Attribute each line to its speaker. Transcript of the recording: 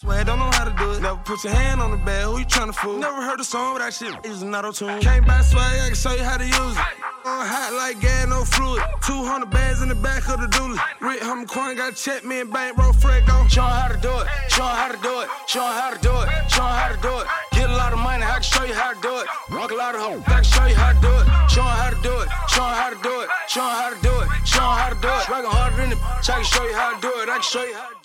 Speaker 1: Swear, don't know how to do it. Never put your hand on the bed, who you tryna fool? Never heard a song with that shit, it's an auto-tune. Can't buy swag, I can show you how to use it. On hot like gas, no fluid. 200 bands in the back of the dually. Rick Hummerquine got check me and bankroll Fred gon' show how to do it. Show how to do it. Show how to do it. Show how to do it. Get a lot of money, I can show you how to do it. Rock a lot of hoes, I can show you how to do it. Show how to do it. Show how to do it. Show how to do it. Show how to do it. Working harder than the I can show you how to do it. I can show you how to do it.